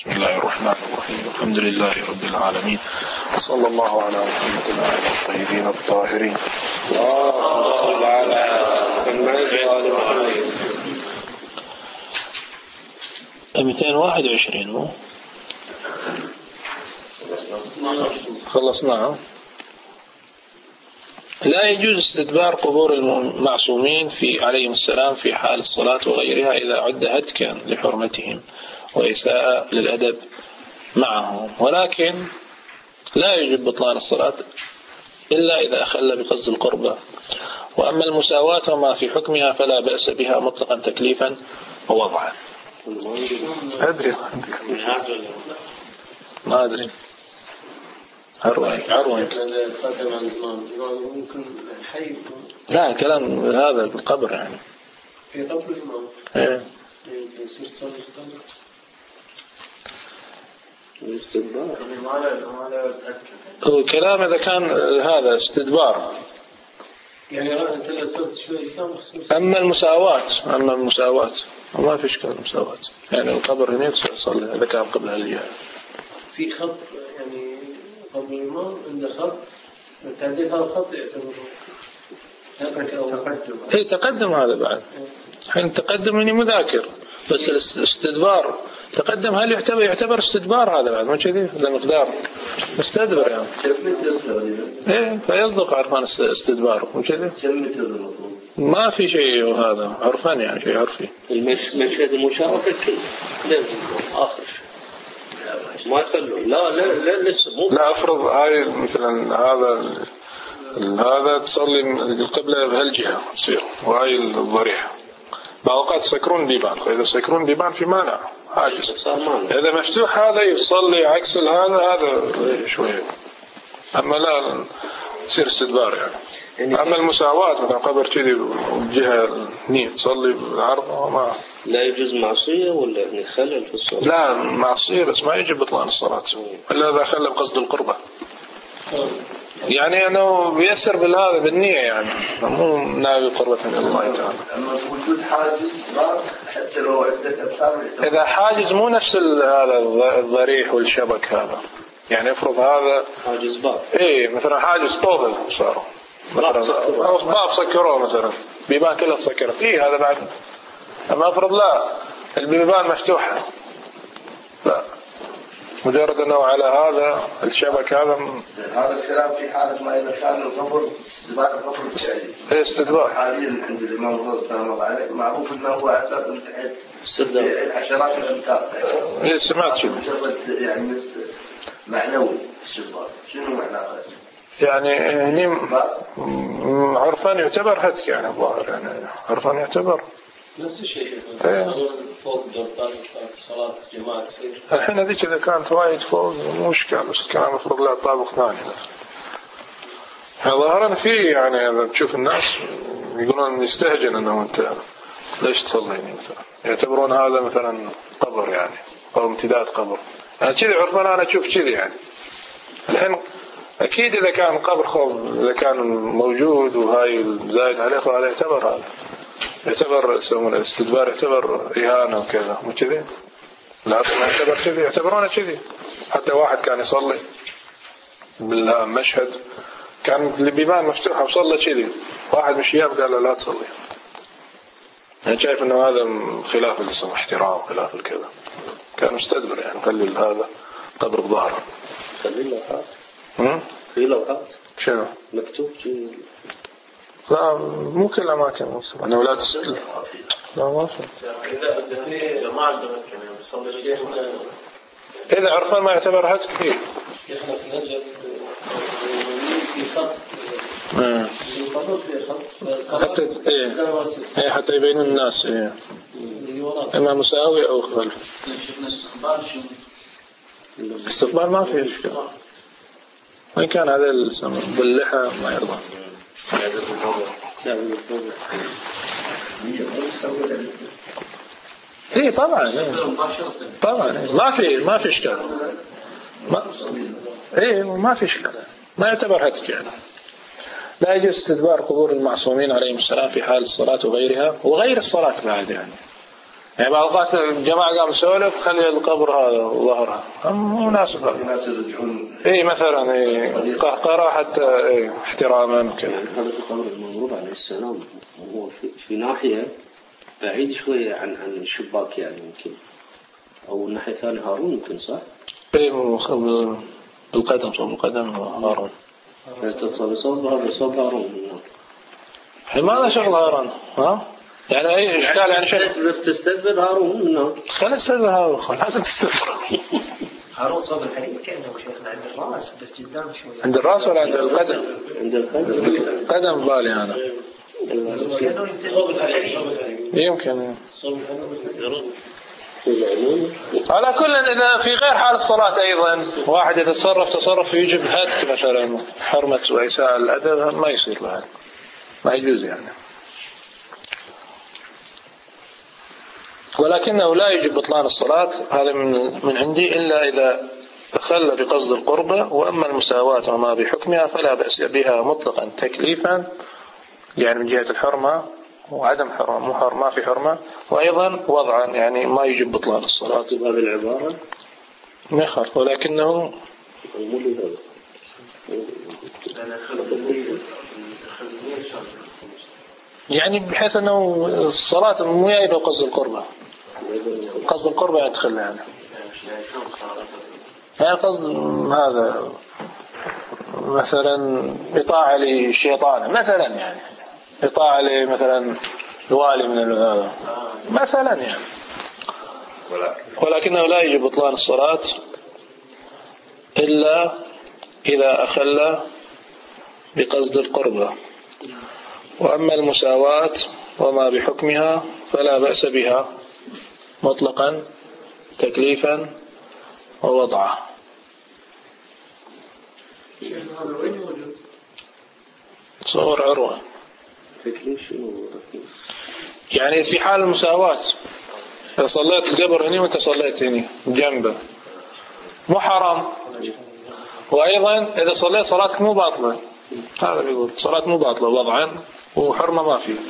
بسم الله الرحمن الرحيم. الحمد لله رب العالمين، صلى الله على محمد وعلى الطيبين الطاهرين. اللهم على محمد وعلى محمد. 221 خلصناه. لا يجوز استدبار قبور المعصومين عليهم السلام في حال الصلاة وغيرها إذا عد هتكا لحرمتهم وإساءة للأدب معهم، ولكن لا يجب بطلان الصلاة إلا إذا أخل بقصد القربة. وأما المساواة وما في حكمها فلا بأس بها مطلقا تكليفا ووضعا. أدري ما أدري عروين لا كلام هذا بالقبر يعني في قبر الإمام يصير صلي القبر الاستدبار هو كلام إذا كان هذا استدبار يعني أنت لسبت شوي كم. أما المساواة ما في إشكال المساواة، يعني القبر هنا يصلي إذا كان قبل الجهة في خط، يعني قبل الإمام عنده خط تعديل هذا الخط يعتبر تقدم هذا بعد حين تقدم إني مذاكر، بس الاستدبار تقدم هل يعتبر استدبار هذا بعد ما كذي هذا مقدار مستدبر يعني فيصدق عرفان استدبار وكذا ما في شيء هذا عرفان يعني شيء عرفي. المشهد المشاركة لازم آخر ما يخلوا لا لسه مو لا أفرض هاي مثلا هذا تصلي القبلة بهالجهة تصير وهاي الضريحة بعض الأوقات يسكرون بيبان، فإذا يسكرون بيبان في مانع عاجز. إذا مفتوح هذا يصلي عكس هذا شوية، أما لا يصير استدبار يعني. أما المساواة مثلا قبر كذي والجهة هني تصلي بالعرض ما لا يجوز معصية ولا يعني خلل في الصلاة. لا معصية بس ما يجب بطلان الصلاة إلا إذا خلى بقصد القربة، يعني أنه بيسر بالهذا بالنية يعني مو ناوي قربة من الله تعالى. أما وجود حاجز حتى لو عدة أبصار إذا حاجز مو نفس هذا الضريح والشبك هذا، يعني افرض هذا حاجز باب مثلا حاجز طوبل صاروا مثلا باب سكروه مثلا بيبان كلها سكرت هذا بعد. أما افرض لا البيبان مفتوحة لا مجرد أنه على هذا الشبك هذا الكلام في حالة ما إذا كان القبر استدبار القبر الفعلي. استدبار حاليا عند الإمام الرضا سلام الله عليه معروف أنه هو أساس امتحان العشرات الأمتار. سمعت شو يعني معنوي استدبار شنو معناه؟ يعني هني عرفان يعتبر هتك يعني الظاهر يعني عرفان يعتبر نفس الشيء فوق دورتان صلاة جماعة تصير. الحين هذيك إذا كانت وايد فوق مو مشكلة، بس الكلام مفروض له طابق ثاني مثلا. ظاهرا في يعني إذا تشوف الناس يقولون يستهجن أنه أنت ليش تصليني مثلا، يعتبرون هذا مثلا قبر يعني أو امتداد قبر يعني كذي عرفان. أنا أشوف كذي يعني الحين أكيد إذا كان قبر خوف إذا كان موجود وهاي زايد عليه فهذا يعتبر يسمون الاستدبار يعتبر إهانة وكذا مو كذي. لا يعتبر كذي يعتبرونه كذي. حتى واحد كان يصلي بالمشهد كان البيبان مفتوحة وصلى كذي، واحد من الشياب قال له لا تصلي، يعني شايف انه هذا خلاف الاسم احترام خلاف الكذا، كان مستدبر يعني خلي هذا قبر بظهره خلي لوحات شنو مكتوب لا مو كل الأماكن مكتوب أنا ولا تسأل لا ما في. إذا عرفان ما يعتبر هتك فيه إحنا في نجد في خط حتى يبين الناس إما مساوي أو خلف. استقبال ما فيه إشكال وإن كان هذا السمع باللحى ما يرضى. طبعا ما في إشكال ما في إشكال ما يعتبر هتك يعني. لا يجوز استدبار قبور المعصومين عليهم السلام في حال الصلاة وغيرها وغير الصلاة بعد يعني يعني بعض الأوقات الجماعة قام يسولف خلي القبر هذا ظهرها مو مناسب. الناس يرجعون مثلا قهقرة حتى احتراما وكذا. هذا القبر المغروب عليه السلام هو في ناحية بعيد شوية عن الشباك يعني يمكن، أو الناحية الثانية هارون يمكن صح؟ بالقدم صوب القدم هارون. صوب هارون. ماذا شغل هارون؟ يعني أي إشكال يعني شيء تستقبل هارون منه. خلنا نستقبل هارون لازم تستغفر. هارون صوب الحديد كأنه شيخنا عند الرأس بس قدام شوية. عند الرأس ولا عند القدم؟ عند القدم. قدم بالي أنا. يمكن. على كل إذا في غير حال الصلاة أيضا واحد يتصرف يجب هتك مثلا حرمة وإساءة الأدب ما يصير له، ما يجوز يعني. ولكنه لا يجب بطلان الصلاة هذا من عندي إلا إذا تخلى بقصد القربة. وأما المساواة وما بحكمها فلا بأس بها مطلقا تكليفا، يعني من جهة الحرمة وعدم حرمة ما في حرمة، وأيضا وضعا يعني ما يجب بطلان الصلاة بهذه العبارة ما يخالف، ولكنه يعني بحيث أنه الصلاة مو يعيب قصد القربة، قصد القربة يدخل يعني قصد هذا مثلا إطاعة للشيطان مثلا، يعني إطاعة مثلا الوالي من هذا مثلا يعني. ولكنه لا يجب بطلان الصلاة إلا إذا أخل بقصد القربة. وأما المساواة وما بحكمها فلا بأس بها مطلقا تكليفا ووضعا. صور عروة يعني في حال المساواة إذا صليت القبر هنا وانت صليت هنا جنبه مو حرام، وأيضا إذا صليت صلاتك مو باطلة، هذا بيقول صلاة مو باطلة وضعا وحرمة ما فيه.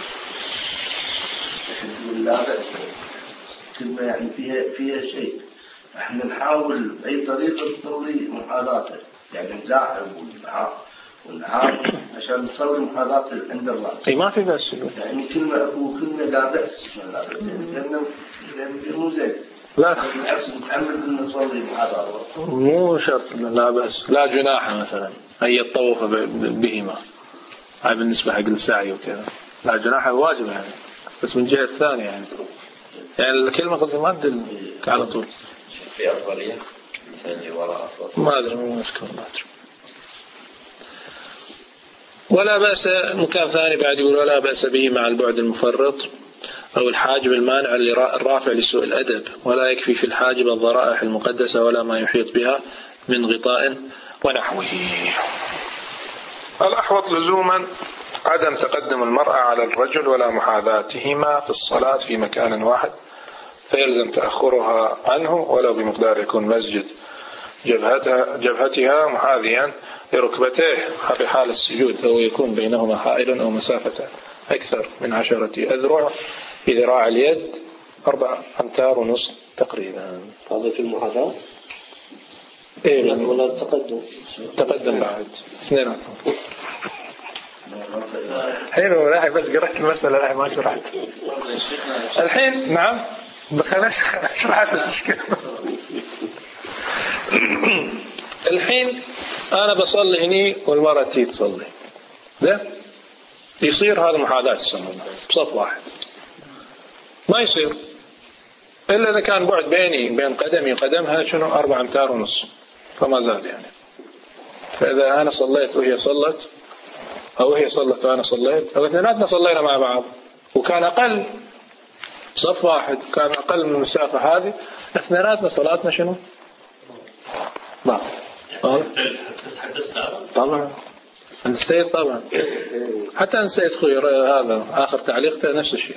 لا بأس كلمة يعني فيها شيء، احنا نحاول بأي طريقة نصلي محاذاته، يعني نزاحم ونعاق عشان نصلي محاذاته عند الرأس. ما في بأس يعني كلمة لا بأس لأنه مو زين. لا بالعكس نتحمل أن نصلي محاذاته. مو شرط لا بأس، لا جناح مثلا أن يطوف بهما، هاي بالنسبة حق السعي وكذا لا جناح واجب يعني، بس من جهة الثانية يعني الكلمة قصدي ما تدل على طول. في أفضلية ثاني وراء أفضل ما أدري ما أذكر ما أدري. ولا بأس مكان ثاني بعد يقول ولا بأس به مع البعد المفرط أو الحاجب المانع الرافع لسوء الأدب، ولا يكفي في الحاجب الضرائح المقدسة ولا ما يحيط بها من غطاء ونحوه. الأحوط لزوما عدم تقدم المرأة على الرجل ولا محاذاتهما في الصلاة في مكان واحد، فيلزم تأخرها عنه ولو بمقدار يكون مسجد جبهتها محاذيا لركبتيه في حال السجود، أو يكون بينهما حائل أو مسافة أكثر من 10 أذرع بذراع اليد 4 أمتار ونصف تقريبا. هذا في المحاذاة ولا تقدم بعد اثنيناتهم. حلو راح بس قرأت المسألة راح ما شرحت الحين. نعم بخلاص شرحت التشكيل. الحين أنا بصلي هني والمرأة تيجي تصلي زين، يصير هذا محاذاة السنة بصف واحد، ما يصير إلا إذا كان بعد بين قدمي وقدمها شنو 4 أمتار ونص فما زاد يعني. فإذا أنا صليت وهي صلت، أو هي صلت وأنا صليت، أو اثنيناتنا صلينا مع بعض وكان أقل صف واحد كان أقل من المسافة هذه، اثنيناتنا صلاتنا شنو باطل. طبعا السيد طبعا حتى السيد خوي هذا آخر تعليقته نفس الشيء.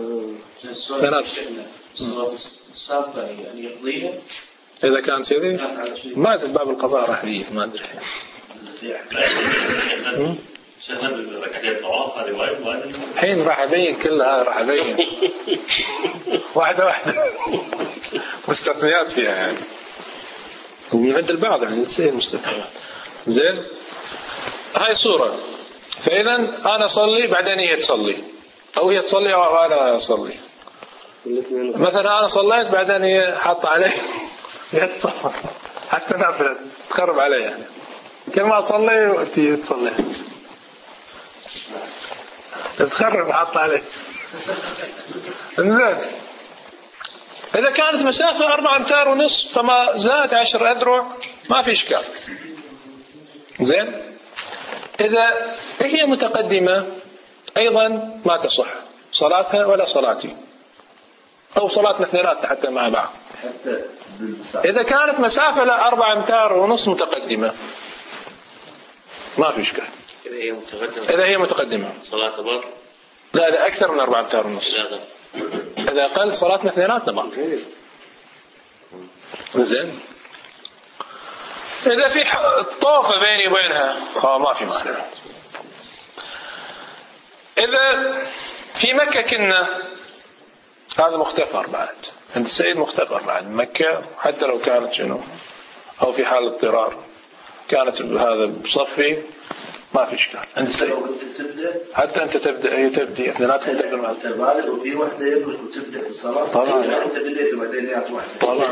السابقة يعني يقضيها إذا كان كذي ما أدري باب القضاء راح يجي ما أدري. الحين راح أبين كلها، راح أبين واحدة واحدة مستثنيات فيها يعني، ومن عند البعض يعني تصير مستثنيات. زين، هاي صورة. فإذا أنا أصلي بعدين هي تصلي، أو هي تصلي أو أنا أصلي. مثلا أنا صليت بعدين هي حاطة علي حتى نافلة تقرب علي يعني، كل ما أصلي وأنتي تصلي تخرب حاطة علي. زين، إذا كانت مسافة 4 أمتار ونصف فما زاد 10 أذرع ما في إشكال. زين، إذا هي متقدمة أيضا ما تصح صلاتها ولا صلاتي، أو صلاتنا اثنيناتنا حتى مع بعض. إذا كانت مسافة 4 أمتار ونصف متقدمة ما في إشكال. إذا هي متقدمة صلاة بر؟ لا أكثر من 4 أمتار ونصف. إذا أقل صلاتنا اثنيناتنا بعض. زين، إذا في طوفة بيني وبينها ما في مانع. إذا في مكة كنا، هذا مختبر بعد عند السيد، مختبر بعد مكة حتى لو كانت شنو، أو في حال اضطرار كانت هذا بصفي ما في إشكال عند السيد. حتى أنت تبدأ، هي تبدي اثنيناتهم تبدأ مع أنت بالغ وفي واحدة يملك وتبدأ بالصلاة طبعا. أنت بديت وبعدين يات واحدة طبعا.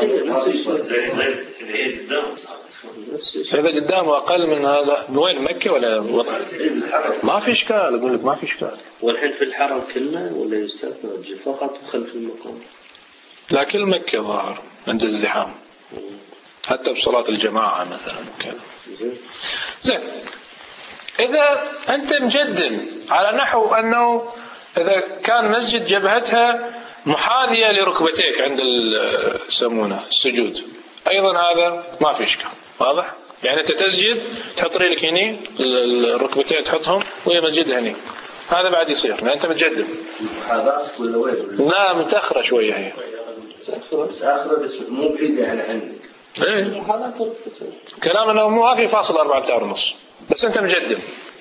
إذا قدامه أقل من هذا، وين مكة ولا وضع ما في إشكال. أقول لك ما في إشكال. والحين في الحرم كله ولا يستثنى فقط خلف المقام؟ لا، كل مكة ظاهر عند الزحام، حتى بصلاة الجماعة مثلا كذا. زين، إذا أنت مجدم على نحو أنه إذا كان مسجد جبهتها محاذية لركبتيك عند يسمونه السجود، أيضا هذا ما في إشكال. واضح؟ يعني أنت تسجد تحط رجلك هني، الركبتين تحطهم وهي مسجد هني، هذا بعد يصير لأن أنت متجدم. هذا ولا وين؟ لا، متأخرة شوية هي. متأخرة بس مو بعيد يعني عنك. إيه. كلام أنه مو في فاصل 4 أمتار ونص، بس أنت مجدم.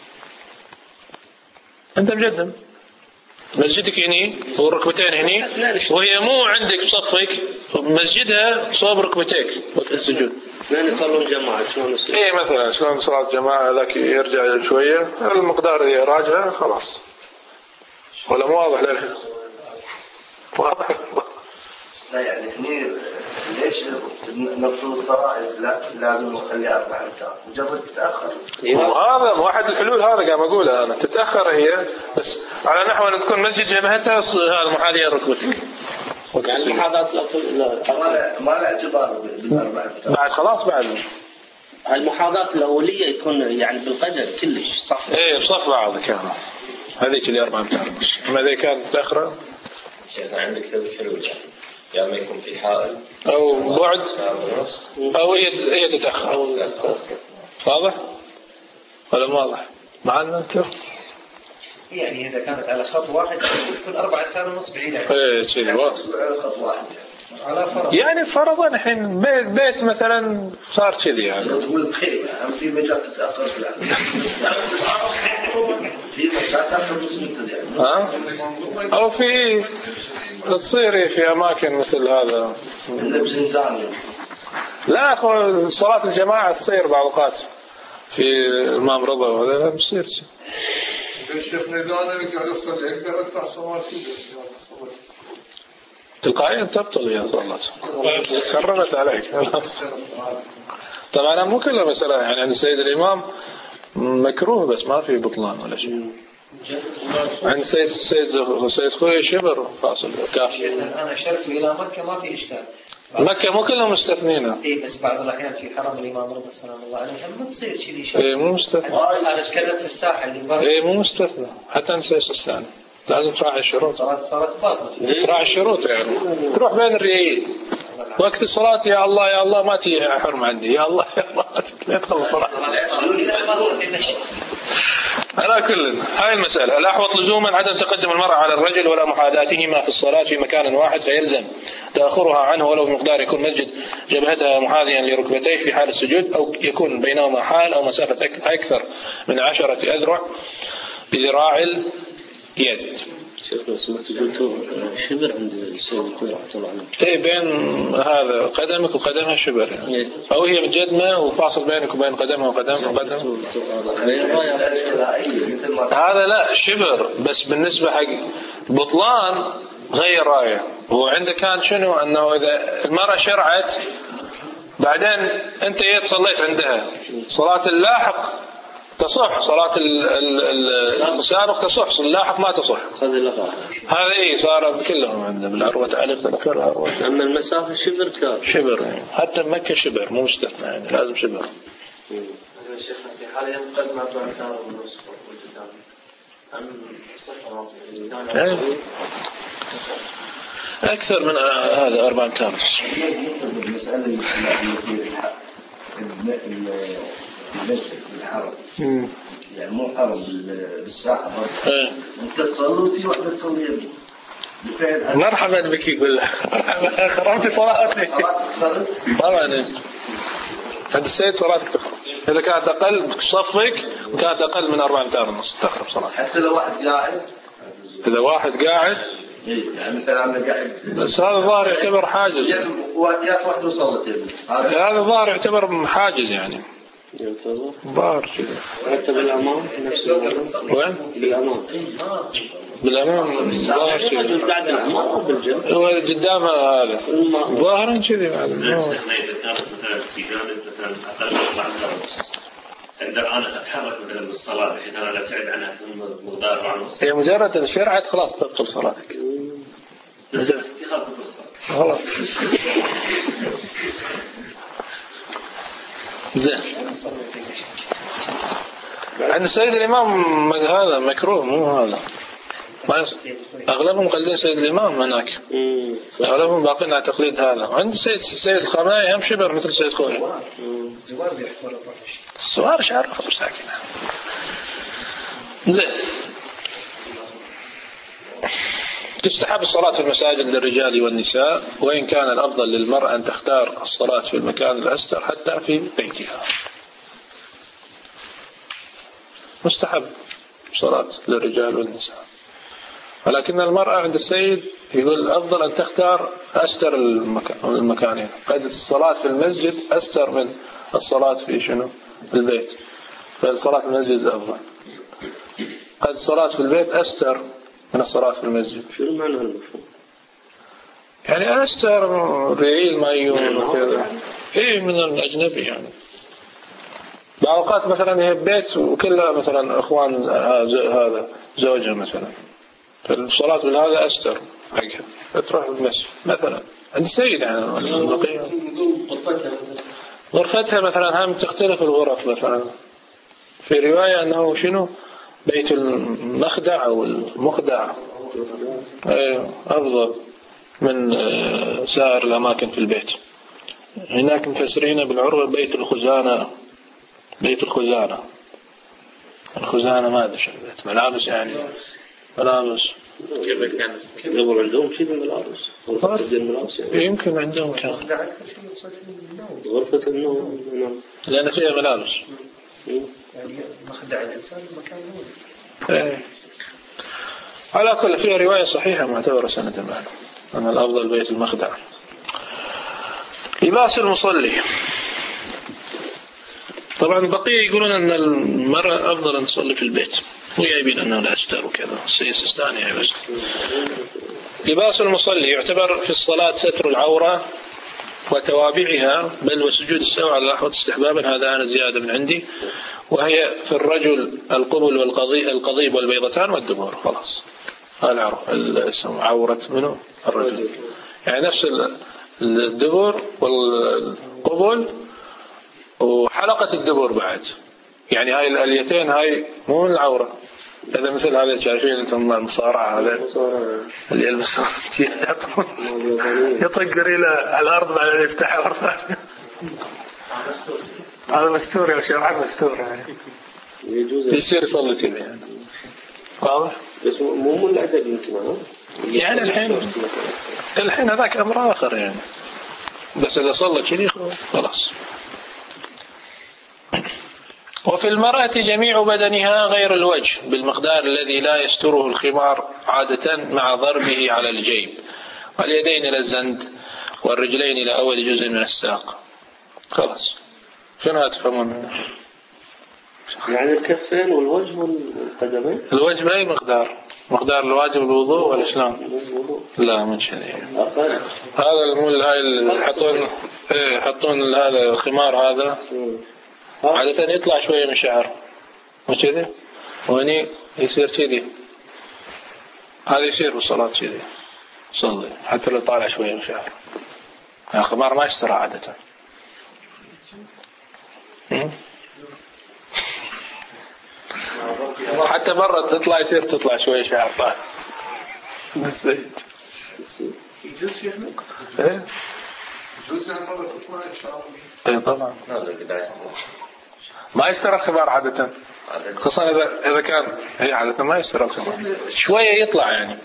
أنت مجدم، مسجدك هني والركبتين هني، وهي مو عندك بصفك، مسجدها صوب ركبتيك وقت السجود. اثنين يصلون جماعة شلون يصير؟ إيه مثلا شلون صلاة جماعة، ذاك يرجع شوية المقدار اللي يراجعه خلاص. ولا مو واضح للحين؟ واضح. لا يعني هني ليش نفصل الصرائز؟ لا لازم نخليها 4 أمتار مجرد تتأخر. هذا واحد الحلول، هذا قام أقوله أنا، تتأخر هي بس على نحو أن تكون مسجد جبهتها هذا محاذية ركبتك. يعني المحاذاة ما لا اعتبار بال4 أمتار بعد خلاص. بعد المحاذاة الأولية يكون يعني بالقدر كلش صح. إيه بصف بعض كانوا هذيك اللي 4 أمتار بس. أما إذا كانت متأخرة شيخ عندك 3 حلول، يا ما يكون في حائل أو بعد أو هي تتأخر. واضح ولا مو واضح معنا أنت؟ يعني إذا كانت على خط واحد تكون 4 أمتار ونص بعيدة. إيه شيء واضح. على خط واحد على فرض. يعني فرضا الحين بيت مثلا صار كذي يعني. تقول بخير في مجال تتأخر في مجال تأخر بسمة يعني. أو في تصير في أماكن مثل هذا. لا أخو صلاة الجماعة تصير بعض أوقات في الإمام رضا وهذا لا بصير. الشيخ نيدان اللي قاعد يصلي يقدر يرفع صلاتي تلقائيا تبطل يا صلاة كرمت عليك. طبعا مو كلها مسألة يعني عند السيد الإمام مكروه بس ما في بطلان ولا شيء. عند السيد خوي شبر فاصل كافي. أنا شرت إلى مكة ما في إشكال. مكة مو كلهم مستثنين. إيه بس بعض الأحيان في حرم الإمام رضي سلام الله عليه ما تصير كذي شيء. إيه مو مستثنى. أنا أتكلم في الساحة اللي برا. إيه مو مستثنى حتى نسيس الثاني لازم تراعي الشروط. صارت باطلة. تراعي الشروط يعني تروح بين الريايين وقت الصلاة يا الله يا الله ما تي حرم عندي يا الله يا الله لا تخلص صلاة. على كل هاي المسألة. الأحوط لزوما عدم تقدم المرأة على الرجل ولا محاذاتهما في الصلاة في مكان واحد، فيلزم تأخرها عنه ولو بمقدار يكون مسجد جبهتها محاذيا لركبتيه في حال السجود، أو يكون بينهما حال أو مسافة أكثر من 10 أذرع بذراع اليد. شيخنا سمعت قلتوا شبر عند السيد الخضر رحمه الله عليه. ايه بين هذا قدمك وقدمها شبر يعني. أو هي متجدمة وفاصل بينك وبين قدمها وقدمها. هذا لا شبر، بس بالنسبة حق بطلان غير راية. وعندك كان شنو أنه إذا المرأة شرعت بعدين أنت صليت عندها صلاة اللاحق تصح، صلاة السابق تصح، اللاحق ما تصح. هذا إيه صار كلهم عندنا بالعروة تعليق تذكرها. أما المسافة شبر كان شبر يعني. حتى مكة شبر مو مستثنى يعني لازم شبر. شيخنا في حالة قد ما تعتبر ونصف والقدام أم صفر واصل أكثر من هذا 4 أمتار. المسألة الحرم يعني مو حرم بالساحة أنت تصلي في واحدة تصلي مرحبا بك يقول خرمت صلاتي طبعا عند السيد صلاتك تخرب إذا كانت أقل صفك وكانت أقل من 4 أمتار ونص تخرب صلاتك. حتى لو واحد قاعد، إذا واحد قاعد يعني مثلا أنا قاعد بس هذا ظاهر يعتبر حاجز. يا واحد وصلت هذا ظاهر يعتبر حاجز يعني. ظاهر كذا. حتى بالأمام نفس وين؟ بالأمام ظاهر كذا. بعد الأمام أو بالجنب؟ هو قدامه هذا ظاهرا كذا. إذا كانت مثلا في جانب مثلا أقل من 4 ونص أقدر أنا أتحرك مثلا بالصلاة بحيث أنا لا أبتعد عنها في مقدار 4 ونص. هي مجرد إن شرعت خلاص تبطل صلاتك. استخاف بالصلاة. خلاص. زين. عند السيد الإمام هذا مكروه مو هذا. ما أغلبهم مقلدين سيد الإمام هناك. أغلبهم باقين على تقليد هذا. عند السيد الخامنئي هم شبر مثل السيد خوي. الزوار بيحفر السوار شعر مش ساكن. زين. تستحب الصلاة في المساجد للرجال والنساء، وإن كان الأفضل للمرأة أن تختار الصلاة في المكان الأستر حتى في بيتها. مستحب صلاة للرجال والنساء، ولكن المرأة عند السيد يقول الأفضل أن تختار أستر المكانين. قد الصلاة في المسجد أستر من الصلاة في شنو البيت، فالصلاة في المسجد أفضل. قد الصلاة في البيت أستر من الصلاة في المسجد. شو معنى المفهوم؟ يعني أستر رعيل مايون وكذا. إيه من الأجنبي يعني. بعض مثلا هي بيت وكلها مثلا إخوان هذا زوجها مثلا، فالصلاة بالهذا أستر حقها تروح المسجد مثلا عند السيد يعني. غرفتها مثلا هم تختلف الغرف مثلا. في رواية أنه شنو بيت المخدع أو المخدع أفضل من سائر الأماكن في البيت. هناك مفسرين بالعروة بيت الخزانة. بيت الخزانة، الخزانة ماذا شغلت ملابس يعني ملابس. قبل كان قبل عندهم كذا ملابس يعني. يمكن عندهم كان غرفة النوم لأن فيها ملابس يعني مخدع الإنسان مكان نوم. على كل فيها رواية صحيحة معتبرة سنة معنا أن الأفضل بيت المخدع. لباس المصلي طبعا بقية يقولون أن المرأة أفضل أن تصلي في البيت، ويجيبين أنه لا أستر وكذا السيستاني يعني. بس لباس المصلي يعتبر في الصلاة ستر العورة وتوابعها، بل وسجود السهو على الأحوط استحبابا. هذا أنا زيادة من عندي. وهي في الرجل القبل والقضيب والبيضتان والدبر. خلاص هذا عورة منه الرجل يعني نفس الدبر والقبل وحلقة الدبر بعد يعني. هاي الأليتين هاي مو من العورة. هذا مثل هذا شايفين انتم المصارعة هذا اللي يلبسون يطق ريله على الأرض بعدين يفتح ورفع. هذا مستور يا شباب مستور يعني. يجوز يصير يصلي كذا يعني. واضح؟ بس مو العدد يمكن يعني الحين هذاك أمر آخر يعني. بس إذا صلى كذي خلاص. وفي المرأة جميع بدنها غير الوجه بالمقدار الذي لا يستره الخمار عادة مع ضربه على الجيب، واليدين إلى الزند، والرجلين إلى أول جزء من الساق. خلاص. شنو تفهمون؟ يعني الكفين والوجه والقدمين. الوجه بأي مقدار الواجب الوضوء ولا شلون؟ لا من شيء. هذا المول هاي يحطون هذا الخمار هذا عادة يطلع شوية من شعر مش كذي، وهني يصير كذي. هذا يصير بالصلاة كذي صلي حتى لو طالع شوية من شعر. الخمار ما يشترى عادة. حتى مرة تطلع شوية شعر طالع. بس يجوز يعني مرة تطلع شعر. ايه طبعا. ما يستر الخمار عادة، خصوصا إذا كان هي عادة ما يستر الخمار، شوية يطلع يعني.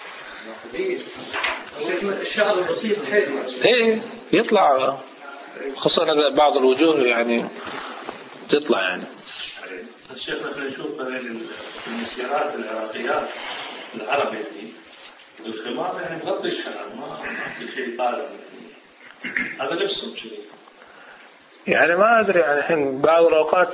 الشعر البسيط حلو. ايه يطلع، خصوصا إذا بعض الوجوه يعني تطلع يعني. الشيخنا احنا نشوف في المسيرات العراقيات العرب يعني الخمار يعني مغطي الشعر، ما في شيء طالع هذا لبسه كذي. يعني ما أدري يعني الحين بعض الأوقات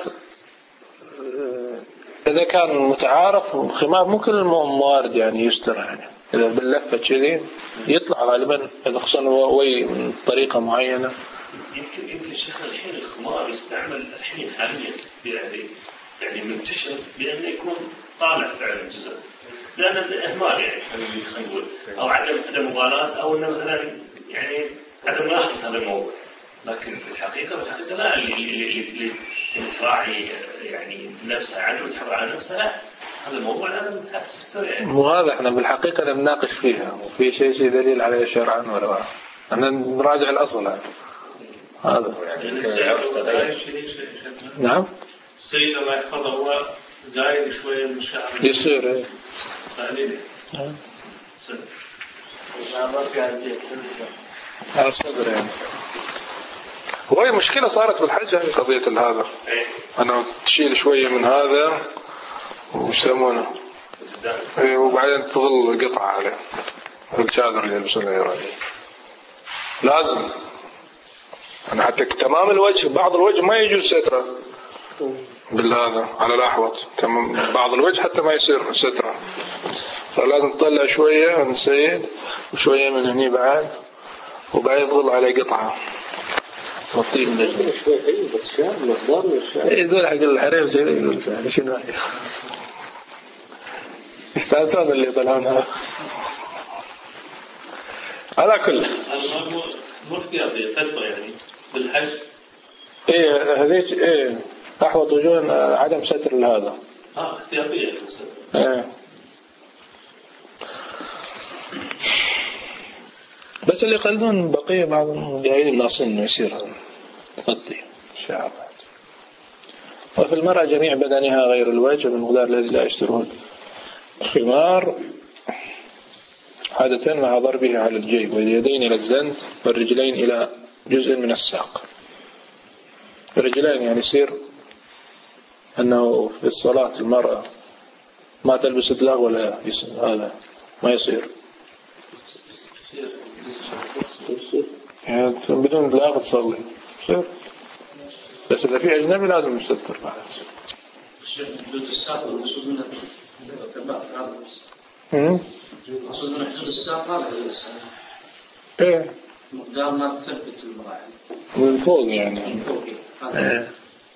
إذا كان متعارف الخمار ممكن الموارد يعني يستر يعني إذا باللفة كذي يطلع غالبا إذا خصوصا وي من طريقة معينة. يمكن الشيخ الحين الخمار يستعمل الحين حاليا يعني منتشر بأنه يكون طالع فعلا جزء، لأن الإهمال يعني خلينا نقول أو عدم مبالاة أو إنه مثلا يعني عدم ملاحظة هذا الموضوع. لكن في الحقيقة لا، اللي تراعي يعني نفسها عنه وتحافظ على نفسها، لا هذا الموضوع لازم تستوعب. مو هذا احنا بالحقيقة نناقش فيها وفي شيء دليل عليه شرعا ولا أنا نراجع الأصل هذا. نعم. السيد الله يحفظه هو قايل شوية من شعر يصير ايه سأليني على الصدر يعني. وهي مشكلة صارت بالحج يعني قضية هذا أنا تشيل شوية من هذا ويسمونه ايه وبعدين تظل قطعة عليه الشادر اللي يلبسونه يراني لازم. أنا حتى تمام الوجه بعض الوجه ما يجوز سترة بالهذا على الأحوط، تمام بعض الوجه حتى ما يصير سترة، فلازم تطلع شوية من السيد وشوية من هني بعد وبعدين تظل عليه قطعة مطيب من الجنة شوي حلو بس شعر مقدار من الشعر. ايه يقول حق الحريم زي يقول يعني شنو يستانسون اللي يطلعون هذا على كل مو احتياطية فتوى يعني بالحج. ايه هذيك ايه أحوط وجوه عدم ستر لهذا. احتياطية. ايه بس اللي يقلدون بقية بعضهم جايين ناصين إنه يصير غطي شعر. وفي المرأة جميع بدنها غير الوجه بالمقدار الذي لا يشترون خمار عادة مع ضربه على الجيب، واليدين إلى الزند، والرجلين إلى جزء من الساق. الرجلين يعني يصير أنه في الصلاة المرأة ما تلبس دلاغ ولا هذا ما يصير يعني بدون دلاغ تصلي يصير، بس إذا في أجنبي لازم يستتر بعد. حدود الساق والمقصود منها المقصود من حدود الساق هذا ايه مقدار ما تثبت المراحل من فوق يعني ايه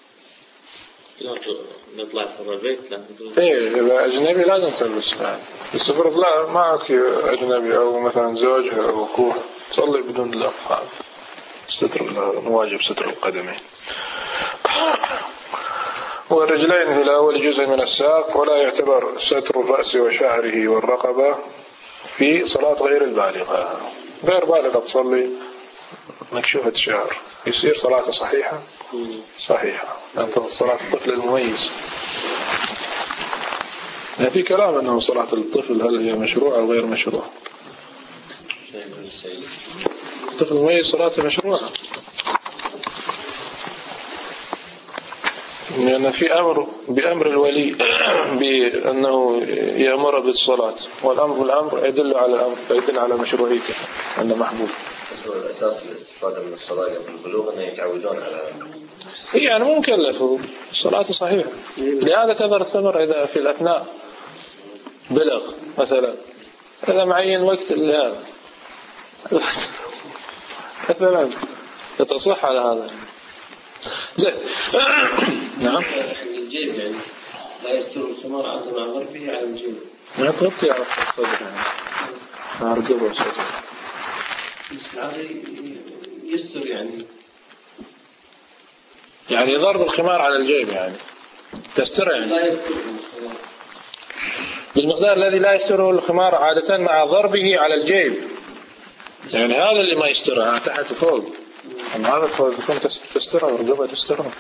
نطلع في البيت ايه إذا أجنبي لازم تلبس بعد. بس فرض لا معك أجنبي أو مثلا زوجها أو أخوه تصلي بدون دلاغ، ستر واجب ستر القدمين. والرجلين إلى أول جزء من الساق، ولا يعتبر ستر الرأس وشعره والرقبة في صلاة غير البالغة. غير بالغة تصلي مكشوفة الشعر يصير صلاة صحيحة لأن صلاة الطفل المميز في كلام أنه صلاة الطفل هل هي مشروعة أو غير مشروعة. الطفل الميت صلاته مشروعة، لأن في أمر بأمر الولي بأنه يأمر بالصلاة، والأمر يدل على الأمر فيدل على مشروعيته أنه محبوب. الأساس الاستفادة من الصلاة قبل البلوغ أنه يتعودون على يعني مو مكلف، الصلاة صحيحة. لهذا تظهر الثمر إذا في الأثناء بلغ مثلا، إذا معين وقت لهذا مثلا يتصح على هذا. زين. نعم. الجيب يعني لا يستر الخمار عادة مع غربه على الجيب. ما تغطي على الصدر يعني. أرجو الصدر. بس هذا يستر يعني ضرب الخمار على الجيب يعني تستر يعني. لا يستر بالمقدار الذي لا يستره الخمار عادة مع ضربه على الجيب، يعني هذا اللي ما يستره تحت وفوق، أما هذا فوق تكون تستره ورقبة تستره.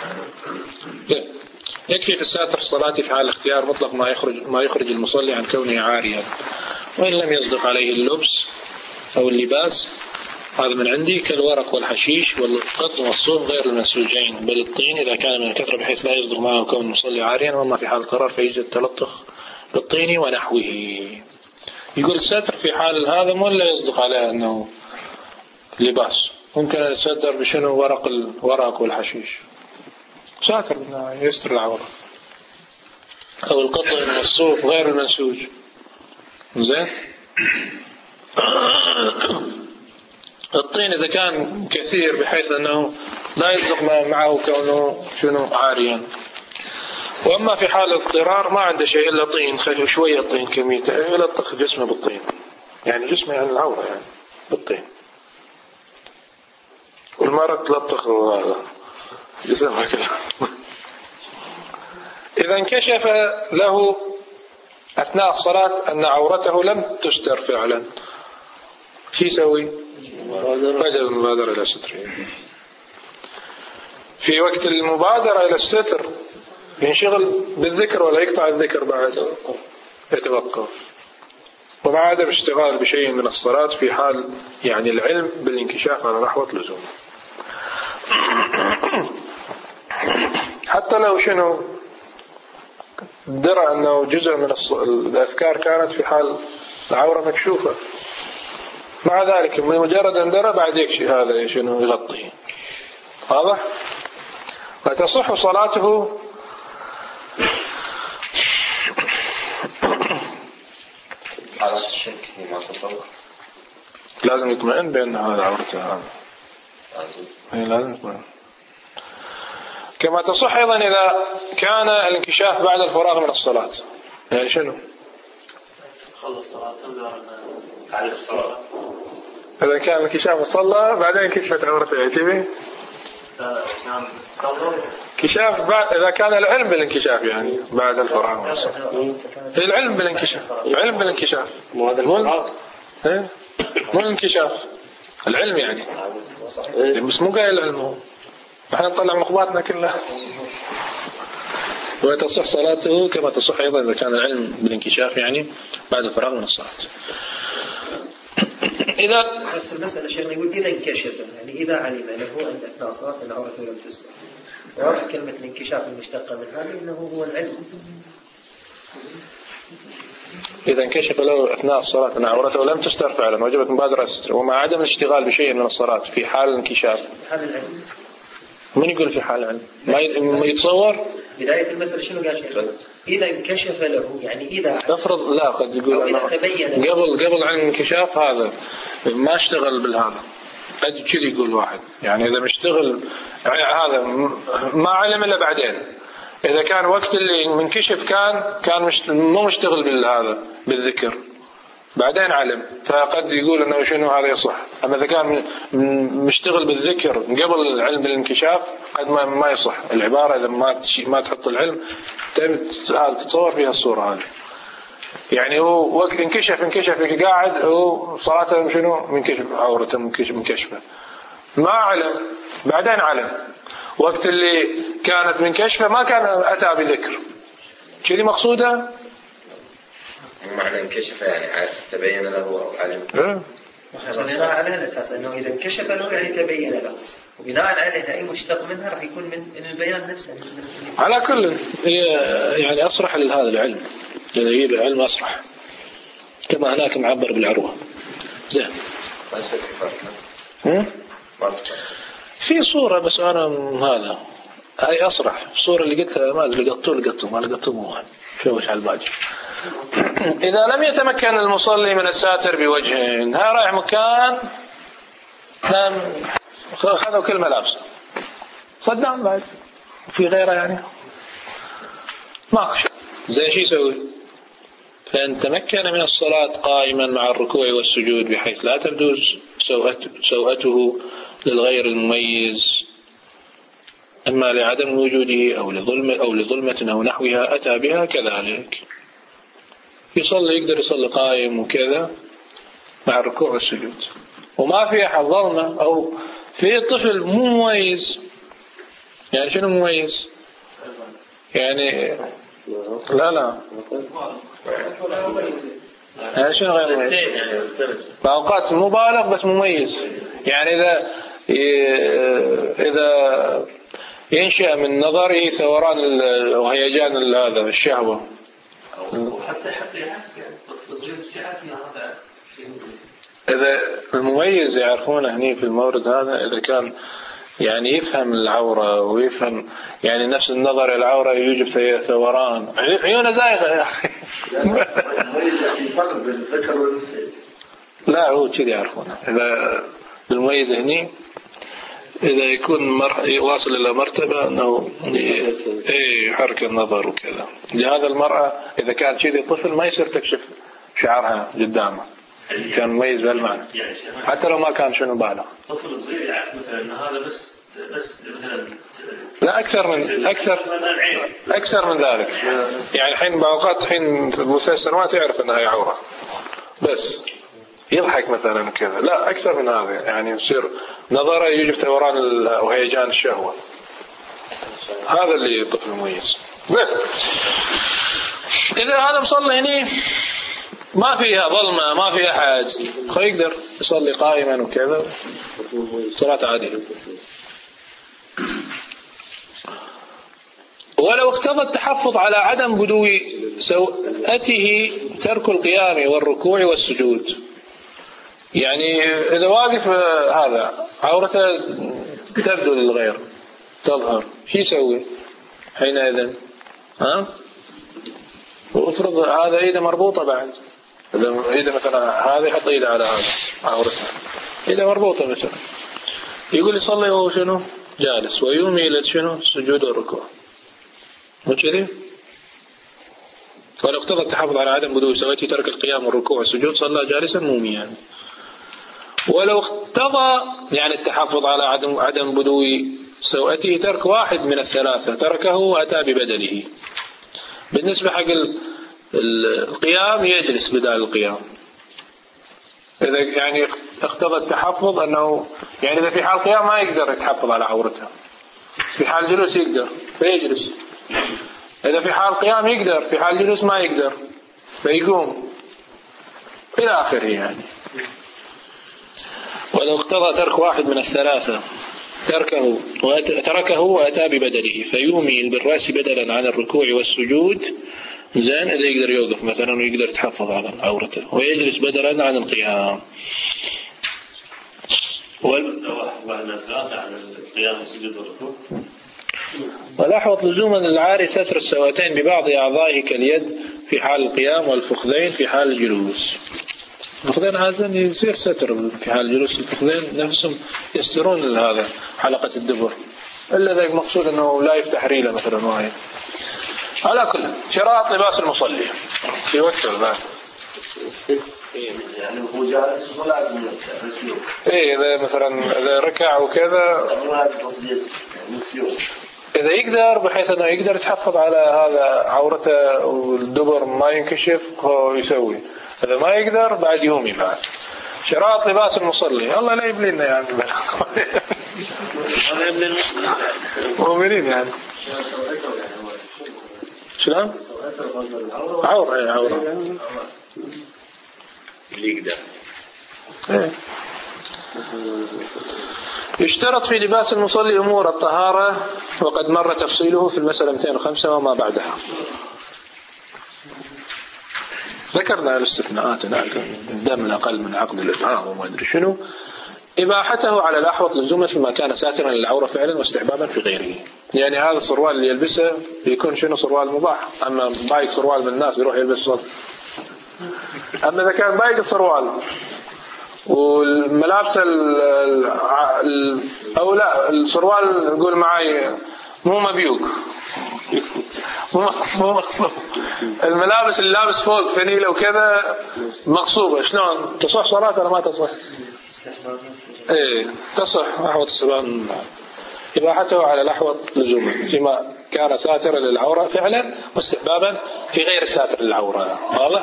يكفي في الساتر الصلاة في حال اختيار مطلق ما يخرج المصلي عن كونه عاريا، وإن لم يصدق عليه اللبس أو اللباس. هذا من عندي كالورق والحشيش والقطن والصوف غير المنسوجين، بل الطين إذا كان من الكثرة بحيث لا يصدق معه كون المصلي عاريا، وما في حال القرار فيوجد تلطخ بالطين ونحوه. يقول الستر في حال هذا ولا يصدق عليه أنه لباس، ممكن الستر بشنو ورق والحشيش ساتر يستر العورة، أو القطن والصوف غير المنسوج. زين. الطين إذا كان كثير بحيث أنه لا يصدق معه كونه عاريا. وأما في حال الاضطرار ما عنده شيء إلا طين، خليه شوية طين كميته يلطخ جسمه بالطين، يعني جسمه يعني العورة يعني بالطين، والمرة تلطخ جسمها كله. إذا انكشف له أثناء الصلاة أن عورته لم تستر فعلا، شو يسوي؟ بدل المبادرة إلى الستر. في وقت المبادرة إلى الستر ينشغل بالذكر ولا يقطع الذكر بعد؟ يتوقف. ومع عدم اشتغال بشيء من الصلاة في حال يعني العلم بالانكشاف على نحو اللزوم. حتى لو درى أنه جزء من الأذكار كانت في حال العورة مكشوفة، مع ذلك من مجرد أن درى بعد يكشف هذا يغطيه. واضح؟ وتصح صلاته حالات الشك ما تطلق، لازم يطمئن بأن هذا عورته هذا، لازم يطمئن. كما تصح أيضا إذا كان الانكشاف بعد الفراغ من الصلاة، يعني شنو؟ خلص صلاة بعد الصلاة. إذا كان الانكشاف صلى بعدين كشفت عورته يجيبه. نعم صلى. كشاف بعد إذا كان العلم بالانكشاف يعني بعد الفراغ من الصلاة. العلم بالانكشاف، علم بالانكشاف. مو هذا الفراغ. مو الانكشاف، العلم يعني. بس مو قايل العلم، احنا نطلع مخباتنا كلها. وتصح صلاته كما تصح أيضا إذا كان العلم بالانكشاف يعني بعد الفراغ من الصلاة. إذا بس المسألة شيخنا يقول إذا انكشف، يعني إذا علم له أن أثناء الصلاة أن عورته لم تستر، واضح كلمة الانكشاف المشتقة من هذا إنه هو العلم. إذا انكشف له أثناء الصلاة أن عورته لم تستر فعلا وجبت مبادرة الستر، ومع عدم الاشتغال بشيء من الصلاة في حال الانكشاف. حال العلم. من يقول في حال العلم؟ ما يتصور. بداية المسألة شنو قال شيخ؟ إذا انكشف له، يعني إذا افرض لا قد يقول أنا قبل عن الانكشاف هذا ما اشتغل بالهذا، قد كذي يقول واحد يعني إذا مشتغل هذا ما علم إلا بعدين، إذا كان وقت اللي منكشف كان مو مشتغل بالهذا بالذكر بعدين علم، فقد يقول أنه شنو هذا يصح. أما إذا كان مشتغل بالذكر قبل العلم بالانكشاف قد ما يصح العبارة إذا ما تحط العلم تتصور فيها الصورة هذه. يعني هو انكشف قاعد هو صلاته شنو منكشف عورته منكشفة ما علم بعدين علم، وقت اللي كانت منكشفة ما كان أتى بذكر كذي مقصودة معنى انكشف يعني تبين له أو علم. بناء على الأساس أنه إذا انكشف له يعني تبين له، وبناء عليه أي مشتق منها راح يكون من البيان نفسه. على كل يعني أصرح لهذا العلم، إذا يجيب العلم أصرح كما هناك معبر بالعروة. زين. في صورة بس أنا هذا هاي أصرح الصورة اللي قلتها ما أدري لقطوه ما لقطوه شوش على الباقي. إذا لم يتمكن المصلي من الساتر بوجهه، ها رايح مكان كان خذوا كل ملابسه صدام بعد في غيره يعني ماكو شيء، زين شو يسوي؟ فإن تمكن من الصلاة قائما مع الركوع والسجود بحيث لا تبدو سوءته للغير المميز أما لعدم وجوده أو لظلمة أو نحوها أتى بها كذلك. يقدر يصلي قائم وكذا مع الركوع والسجود وما في أحد ظلمة أو في طفل مو مميز. يعني شنو مميز؟ يعني لا يعني شنو غير مميز؟ بأوقات مبالغ بس مميز. يعني إذا ينشأ من نظره ثوران وهيجان هذا الشهوة وحتى تصوير الساعات هذا إذا المميز يعرفونه هني في المورد هذا إذا كان يعني يفهم العورة ويفهم يعني نفس النظر إلى العورة يوجب ثوران عيونه زايغة يا أخي. لا هو كذي يعرفونه. إذا المميز هني إذا يكون واصل إلى مرتبة أنه يحرك النظر وكذا. لهذا المرأة إذا كان كذي طفل ما يصير تكشف شعرها قدامه، كان مميز بهالمعنى حتى لو ما كان شنو بالغ. طفل صغير يعرف مثلا أن هذا بس مثلا لا أكثر من ذلك. يعني الحين بأوقات حين ب3 سنوات يعرف أنها هي عورة بس يضحك مثلا كذا. لا أكثر من هذا يعني يصير نظره يوجب ثوران وهيجان الشهوة. هذا اللي طفل مميز. إذا هذا مصلي هني ما فيها ظلمة ما فيها أحد يقدر يصلي قائما وكذا صلاة عادية. ولو اقتضى التحفظ على عدم بدو سوءته ترك القيام والركوع والسجود. يعني إذا واقف هذا عورته تبدو للغير تظهر شو يسوي حينئذ؟ وافرض هذا ايده مربوطة بعد، إذا ايده مثلا هذا يحط ايده على هذا عورته ايده مربوطة مثلا يقول يصلي وهو شنو جالس ويومي إلى شنو السجود والركوع مو كذي؟ ولو اقتضى التحفظ على عدم بدو سوءته ترك القيام والركوع والسجود صلى جالسا موميا. ولو اقتضى يعني التحفظ على عدم بدو سوءته ترك واحد من الثلاثة تركه وأتى ببدله. بالنسبة حق القيام يجلس بدال القيام. إذا يعني اقتضى التحفظ أنه يعني إذا في حال قيام ما يقدر يتحفظ على عورته، في حال جلوس يقدر فيجلس. إذا في حال قيام يقدر، في حال جلوس ما يقدر فيقوم إلى آخره يعني. ولو اقتضى ترك واحد من الثلاثة تركه وأتى ببدله فيومي بالرأس بدلا عن الركوع والسجود. زين إذا يقدر يوقف مثلا ويقدر يتحفظ على عورته ويجلس بدلا عن القيام. ولاحظ لزوما للعاري ستر السواتين ببعض أعضائه كاليد في حال القيام والفخذين في حال الجلوس. الفخذين هذا يصير ستر في حال الجلوس. الفخذين نفسهم يسترون هذا حلقة الدبر إلا ذلك مقصود أنه لا يفتح ريله مثلا واحد. على كل شراط لباس المصلي في وقت الباب يعني هو جالس ولا إذا مثلا إذا ركع وكذا إذا يقدر بحيث أنه يقدر يتحفظ على هذا عورته والدبر ما ينكشف هو يسوي. إذا ما يقدر بعد يومي بعد. شراط لباس المصلي الله لا يبلينا يعني مؤمنين يعني. شلون؟ عورة عورة اللي يقدر. يشترط في لباس المصلي أمور الطهارة وقد مر تفصيله في المسألة 205 وما بعدها. ذكرنا الاستثناءات الدم الأقل من عقد الإبهام وما أدري شنو. إباحته على الأحوط لزوما فيما كان ساترا للعورة فعلا واستحبابا في غيره. يعني هذا الصروال اللي يلبسه يكون شنو صروال مباح. أما بايق صروال من الناس يروح يلبس صروال. أما إذا كان بايق الصروال والملابس أو لا الصروال نقول معي مو مبيوك مو مقصوب. الملابس اللي لابس فوق فنيلة وكذا مقصوبة. شلون تصح صلاة ولا ما تصح؟ ايه تصح أحوط السبان. إباحته على الأحوط لزوما فيما كان ساترا للعورة فعلا واستحبابا في غير الساتر للعورة. واضح؟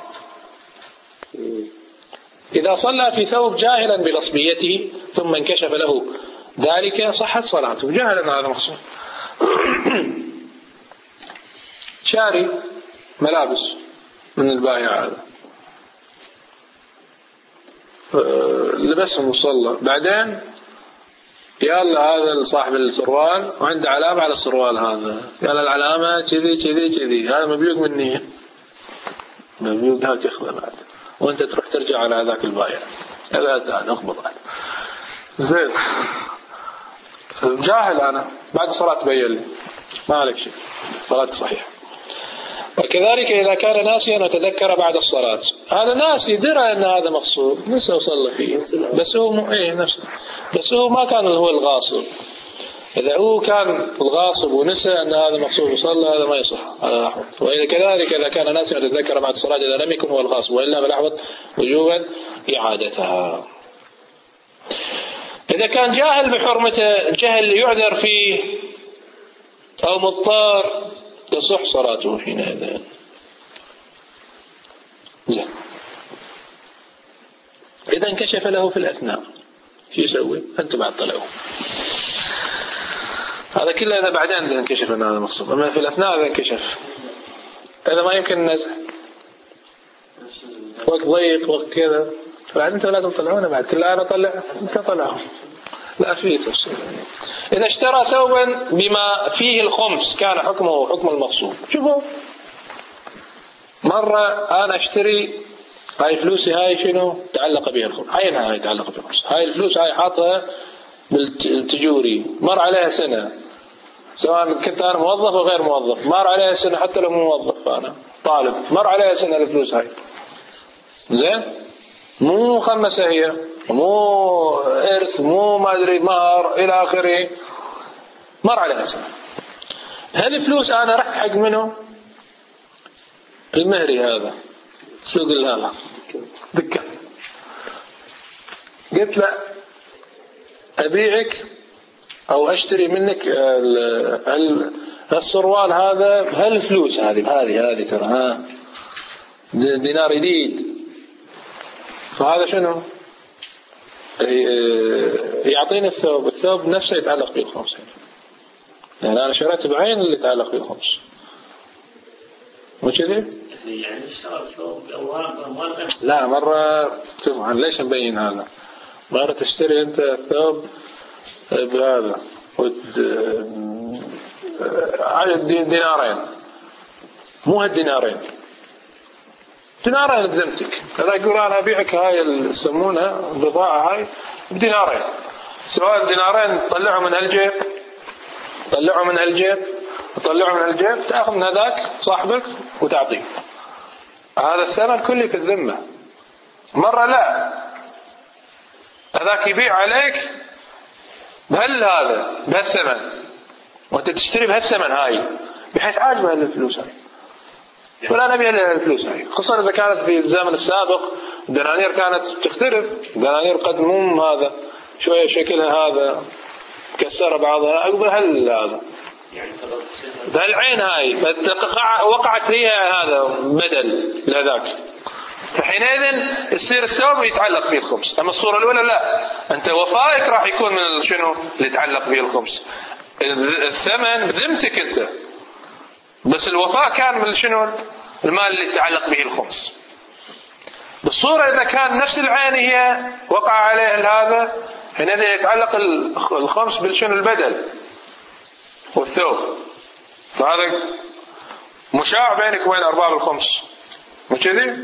إذا صلى في ثوب جاهلا بلصبيته ثم انكشف له ذلك صحت صلاته. جاهلا هذا مقصود. شاري ملابس من البائع هذا لبسهم وصلى بعدين يلا هذا صاحب السروال وعنده علامة على السروال هذا قال العلامة كذي كذي كذي هذا مبيوق مني مبيوق هاك يخبر بعد وانت تروح ترجع على هذاك البائع هذا اخبر بعد زين جاهل أنا بعد الصلاة تبين لي ما عليك شيء صلاة صحيح. وكذلك إذا كان ناسيا وتذكر بعد الصلاة هذا ناسي درى أن هذا مقصود نسى وصلى فيه بس هو نفسه بس هو ما كان هو الغاصب. إذا هو كان الغاصب ونسى أن هذا مقصود وصلى هذا ما يصح على الأحوط. وإذا كذلك إذا كان ناسيا وتذكر بعد الصلاة إذا لم يكن هو الغاصب وإلا بالأحوط وجوبا إعادتها. إذا كان جاهل بحرمته جهل يعذر فيه أو مضطر تصح صلاته حينئذ. زين. إذا انكشف له في الأثناء شو يسوي؟ أنت بعد طلعوا هذا كله إذا بعدين إذا انكشف أن هذا مقصود. أما في الأثناء إذا انكشف إذا ما يمكن النزع وقت ضيق وقت كذا بعد أنت لازم تطلعونه بعد كل أنا طلع أنت طلعه لا فيه تفصيل. إذا اشترى ثوبا بما فيه الخمس كان حكمه حكم المغصوب. شوفوا مرة أنا اشتري هاي فلوسي هاي شنو تعلق بها الخمس عينها هاي تعلق بها الخمس هاي الفلوس هاي حاطها بالتجوري مر عليها سنة سواء كنت أنا موظف أو غير موظف مر عليها سنة حتى لو مو موظف أنا طالب مر عليها سنة الفلوس هاي زين مو خمسة هي مو إرث مو ما أدري مهر إلى آخره مر عليها سنة. هل الفلوس أنا رحت حق منه المهري هذا سوق هذا دكة قلت له أبيعك أو أشتري منك السروال هذا هل الفلوس هذه ترى ها دينار جديد فهذا شنو يعطيني الثوب نفسه يتعلق به الخمس يعني أنا شريت بعين اللي يتعلق به الخمس مو كذي يعني اشترى ثوب أموال لا مرة طبعا ليش نبين هذا مرة تشتري أنت الثوب بهذا دينارين مو هالدينارين دينارين بذمتك هذا يقول أنا أبيعك هاي يسمونها البضاعة هاي بدينارين سواء دينارين تطلعوا من هالجيب تطلعوا من الجيب تأخذ من هذاك صاحبك وتعطيه هذا الثمن كله في الذمة. مرة لا هذاك يبيع عليك بهالثمن وانت تشتري بهالثمن هاي بحيث عاجبه الفلوس هاي ولا نبي الفلوس هاي خصوصا إذا كانت في الزمن السابق الدنانير كانت تختلف دنانير قد مو هذا شوية شكلها هذا كسر بعضها أقول هل هذا العين هاي وقعت فيها هذا بدل لذاك فحينئذ يصير الثوب يتعلق فيه الخمس. أما الصورة الأولى لا أنت وفائك راح يكون من شنو اللي يتعلق فيه الخمس الثمن بذمتك أنت بس الوفاء كان من شنو؟ المال اللي يتعلق به الخمس. بالصورة إذا كان نفس العين هي وقع عليها هذا، حينئذ يتعلق الخمس بالشنو؟ البدل والثوب. فهذا مشاع بينك وبين أرباب الخمس، مو كذي؟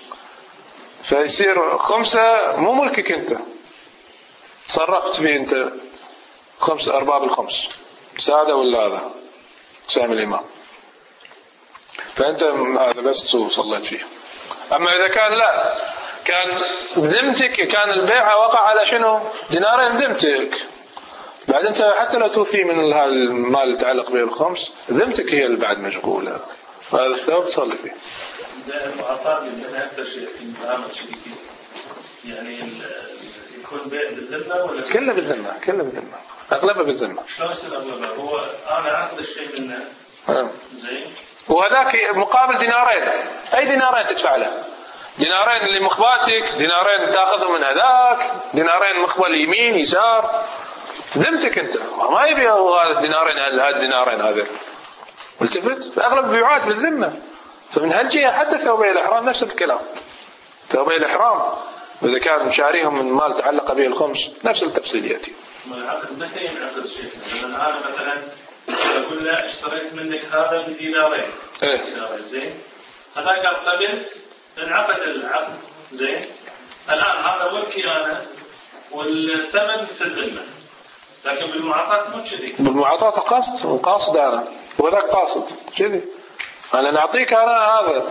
فيصير خمسة مو ملكك أنت، تصرفت فيه أنت، خمس أرباب الخمس سادة ولا هذا سام الإمام، فأنت هذا بس صليت فيه. أما إذا كان لا، كان ذمتك، كان البيع وقع على شنو؟ دينارين ذمتك، بعد أنت حتى لو توفي من هذا المال اللي يتعلق به الخمس، ذمتك هي اللي بعد مشغولة، هذا الثوب تصلي فيه. المعطاة من أكثر شيء في معاملة شريكية، يعني يكون بيع بالذمة ولا كله بالذمة؟ كله بالذمة، أغلبها بالذمة. شلون يصير أغلبها؟ هو أنا أخذ الشيء منه زين، وهذاك مقابل دينارين، أي دينارين تدفع له؟ دينارين اللي مخباتك، دينارين تأخذهم من هذاك، دينارين مقبل يمين يسار، ذمتك أنت، ما يبي هذا الدينارين هذا الدينارين هذا. والتفت أغلب البيوعات بالذمة، فمن هالجهة حتى ثوبي الإحرام نفس الكلام. ثوبي الإحرام إذا كان مشاريهم من مال تعلق به الخمس نفس التفصيل يأتي. العقد متى ينعقد شيخنا؟ لأن أنا مثلا أقول له اشتريت منك هذا بدينارين، دينارين زين، هذاك قبلت انعقد العقد زين، الآن هذا ملكي أنا والثمن في الذمة، لكن بالمعاطاة مو كذي. بالمعاطاة قصد وقاصد أنا وذاك قاصد كذي، أنا نعطيك أنا هذا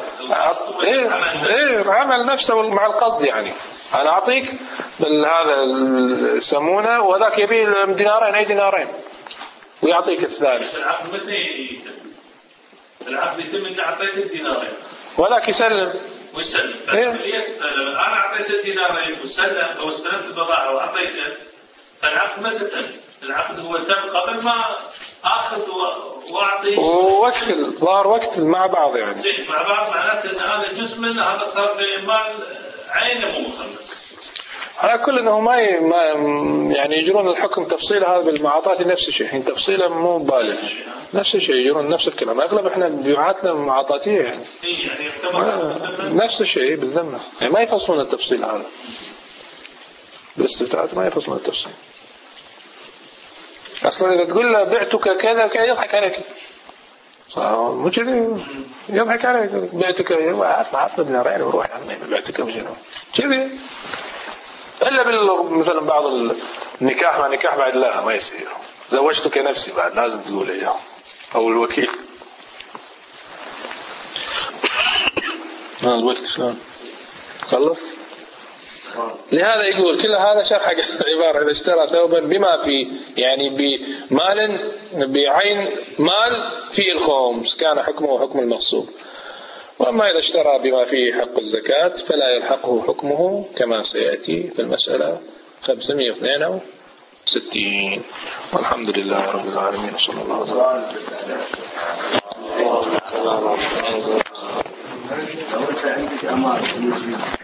عمل نفسه مع القصد، يعني أنا أعطيك هذا السمونة وذاك يبي دينارين، أي دينارين ويعطيك الثاني. بس العقد متى يتم؟ العقد يتم إن أعطيت الدينارين وذاك يسلم ويسلم. أنا أعطيت الدينارين وسلم أو استلمت البضاعة وأعطيته، فالعقد متى تم؟ العقد هو تم قبل ما أخذ وأعطي، ووقت ظهر وقت مع بعض، يعني زين مع بعض، معناته أن هذا جزء منه هذا صار بمال عينه مو مخلص. على كل انه ما يعني يجرون الحكم تفصيل هذا بالمعاطات نفس الشيء، حين تفصيله مو بالغ نفس الشيء، يجرون نفس الكلام. اغلب احنا بيوعاتنا معاطاتيه يعني نفس الشيء بالذمه، يعني ما يفصلون التفصيل هذا بالاستفتاءات، ما يفصلون التفصيل. اصلا اذا تقول له بعتك كذا كذا يضحك عليك، مو كذي، يضحك عليك، بعتك عطنا دينارين وروح يا عمي بعتك وشنو كذي. إلا مثلا بعض النكاح مع نكاح بعد لا ما يصير، زوجتك نفسي بعد لازم تقول إياه أو الوكيل. الوقت شلون خلص؟ لهذا يقول كل هذا شرح عبارة إذا اشترى ثوبا بما فيه، يعني بمال بعين مال فيه الخمس كان حكمه حكم المغصوب. وأما إذا اشترى بما فيه حق الزكاة فلا يلحقه حكمه كما سيأتي في المسألة 562. والحمد لله رب العالمين، صلى الله عليه وسلم.